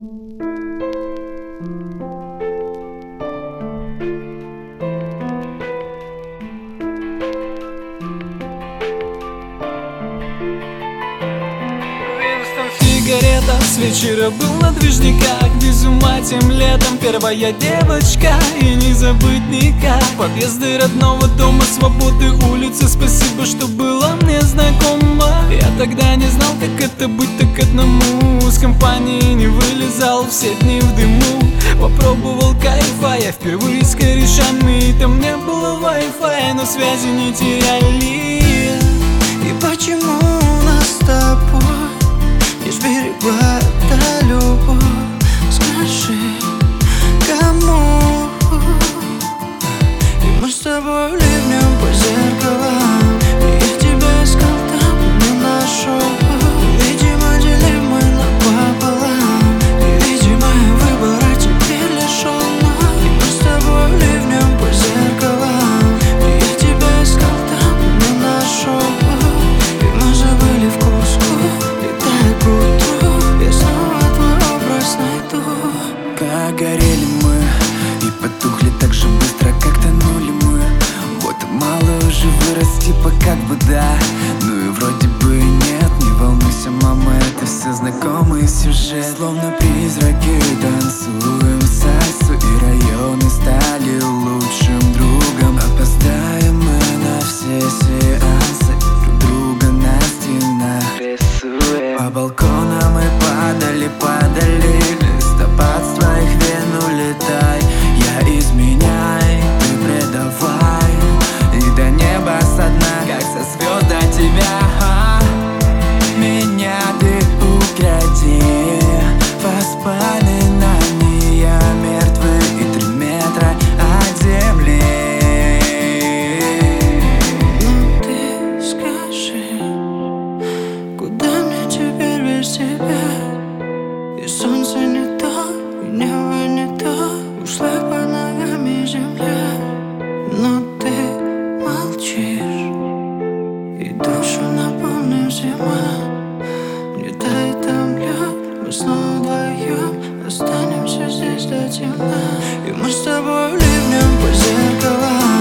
Сигарета с вечера был на движниках. Без ума тем летом первая девочка. И не забыть никак подъезды родного дома, свободы, улицы. Спасибо, что была мне знакома. Я тогда не знал, как это быть так одному. С компании не вылезал все дни в дыму. Попробовал кайфа я впервые с корешами. Там не было Wi-Fi, но связи не теряли. И почему нас с тобой не сберегла эта любовь? Скажи, кому? И мы с тобой ливнем по зеркалам. И я тебя искал, там не нашел. Видимо, делим мы напополам. И, видимо, выбора теперь лишён. И мы с тобой ливнем по зеркалам. И я тебя искал, там не нашел. И мы забыли вкус. Я снова твой образ найду. Как горели мы и потухли так же быстро, как тонули мы. Вот и мало уже вырос, типа как бы да. Ну и вроде бы нет, не волнуйся, мама, это все знакомый сюжет. Словно призраки танцуем сальсу, и районы стали лучшим другом. Опоздаем мы на все сеансы, друг друга на стенах рисуем. По балконам мы падали, листопад с твоих вен улетай. Я изменяй, ты предавай, и до неба со дна, как со звезд до тебя. Меня ты укради, воспоминания мертвы и 3 метра от земли. Ну ты скажи, куда мне теперь без тебя? И солнце не то, и небо не то, ушла под ногами земля. Но ты молчишь, и душу наполнив зима. Не тает там лед, мы снова вдвоем останемся здесь до темна. И мы с тобой ливнем по зеркалам.